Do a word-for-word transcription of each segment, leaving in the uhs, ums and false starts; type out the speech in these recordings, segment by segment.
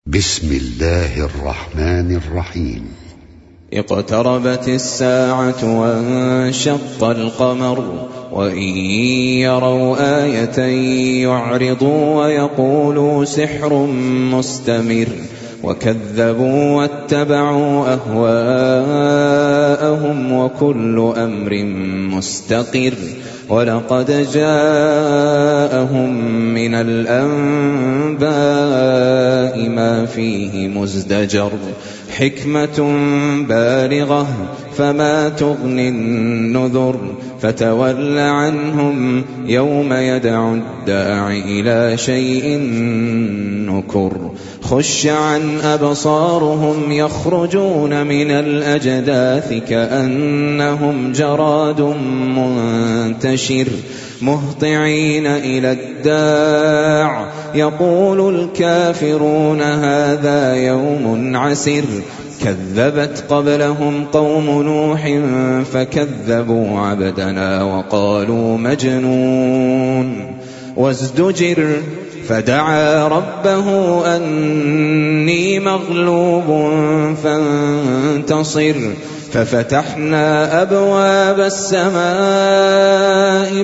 بسم الله الرحمن الرحيم. اقتربت الساعة وانشق القمر وإن يروا آية يعرضوا ويقولوا سحر مستمر وكذبوا واتبعوا أهواءهم وكل أمر مستقر ولقد جاءهم من الأنباء ما فيه مزدجر حكمة بالغة فما تغني النذر فتول عنهم يوم يدعو الداع إلى شيء نكر خش عن أبصارهم يخرجون من الأجداث كأنهم جراد منتشر مهطعين إلى الداع يقول الكافرون هذا يوم عسر كذبت قبلهم قوم نوح فكذبوا عبدنا وقالوا مجنون وازدجر فدعا ربه أني مغلوب فانتصر ففتحنا أبواب السماء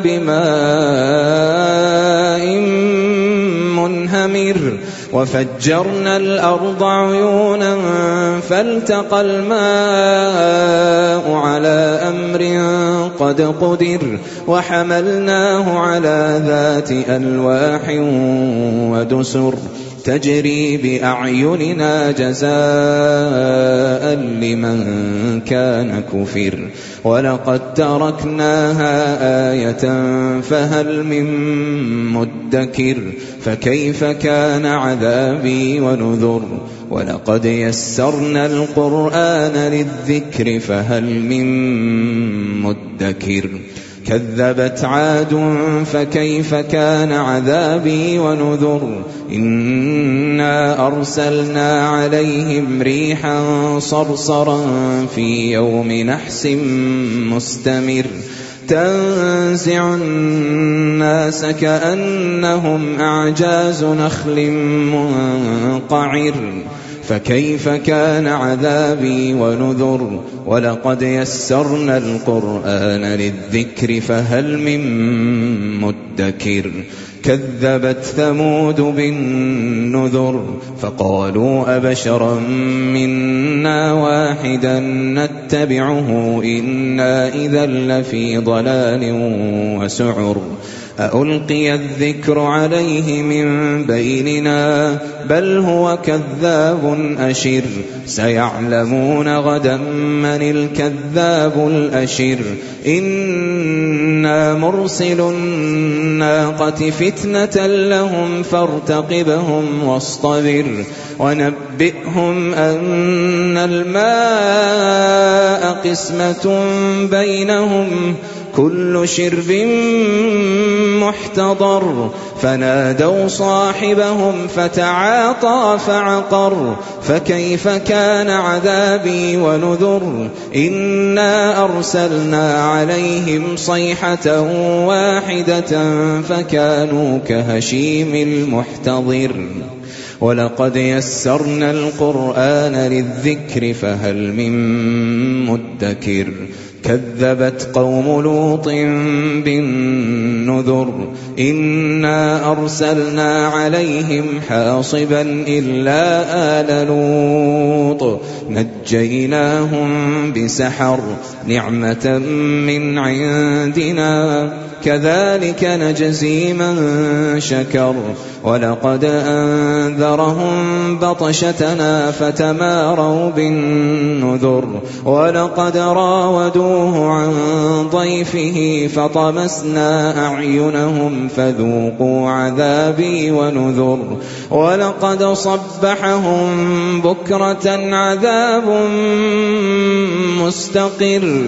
بماء منهمر وفجرنا الأرض عيونا فالتقى الماء على أمر قد قدر وحملناه على ذات ألواح ودسر تجري بأعيننا جزاء لمن كان كفر ولقد تركناها آية فهل من مدكر فكيف كان عذابي ونذر ولقد يسرنا القرآن للذكر فهل من مدكر كذبت عاد فكيف كان عذابي ونذر إنا أرسلنا عليهم ريحا صرصرا في يوم نحس مستمر تنزع الناس كأنهم أعجاز نخل منقعر فكيف كان عذابي ونذر ولقد يسرنا القرآن للذكر فهل من مدكر كذبت ثمود بالنذر فقالوا أبشرا منا واحدا نتبعه إنا إذا لفي ضلال وسعر أألقي الذكر عليه من بيننا بل هو كذاب أشر سيعلمون غدا من الكذاب الأشر إنا مرسل الناقة فتنة لهم فارتقبهم واصطبر ونبئهم أن الماء قسمة بينهم كل شرب محتضر فنادوا صاحبهم فتعاطى فعقر فكيف كان عذابي ونذر إنا أرسلنا عليهم صيحة واحدة فكانوا كهشيم المحتضر ولقد يسرنا القرآن للذكر فهل من مدكر كذبت قوم لوط بالنذر إنا أرسلنا عليهم حاصبا إلا آل لوط نجيناهم بسحر نعمة من عندنا كذلك نجزي من شكر ولقد أنذرهم بطشتنا فتماروا بالنذر ولقد راودوه عن ضيفه فطمسنا أعينهم فذوقوا عذابي ونذر ولقد صبحهم بكرة عذاب مستقر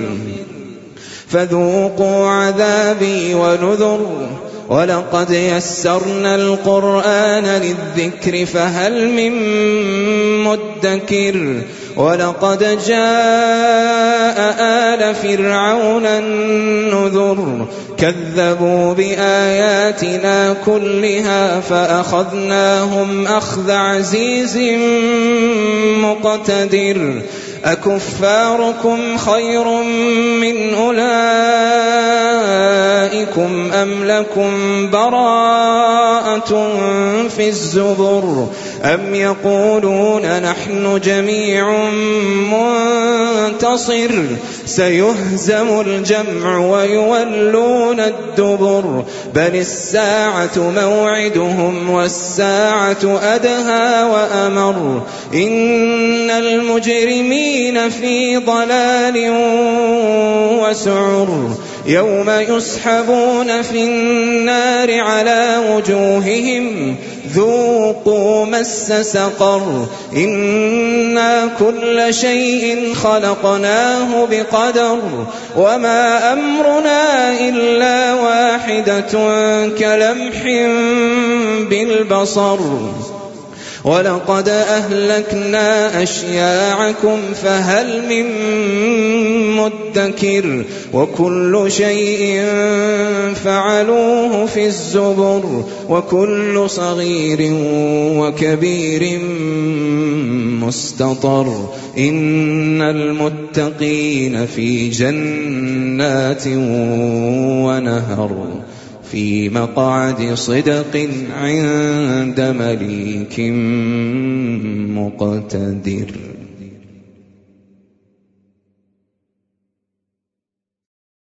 فذوقوا عذابي ونذر ولقد يسرنا القرآن للذكر فهل من مدكر ولقد جاء آل فرعون النذر كذبوا بآياتنا كلها فأخذناهم أخذ عزيز مقتدر أكفاركم خير من أولئكم أم لكم براءة في الزبر أم يقولون نحن جميع منتصر سيهزم الجمع ويولون الدبر بل الساعة موعدهم والساعة أدهى وأمر إن المجرمين في ضلال وسعر يوم يسحبون في النار على وجوههم ذوقوا مس سقر إنا كل شيء خلقناه بقدر وما أمرنا إلا واحدة كلمح بالبصر ولقد أهلكنا أشياعكم فهل من مدكر وكل شيء فعلوه في الزبر وكل صغير وكبير مستطر إن المتقين في جنات ونهر في مقعد صدق عند مليك مقتدر.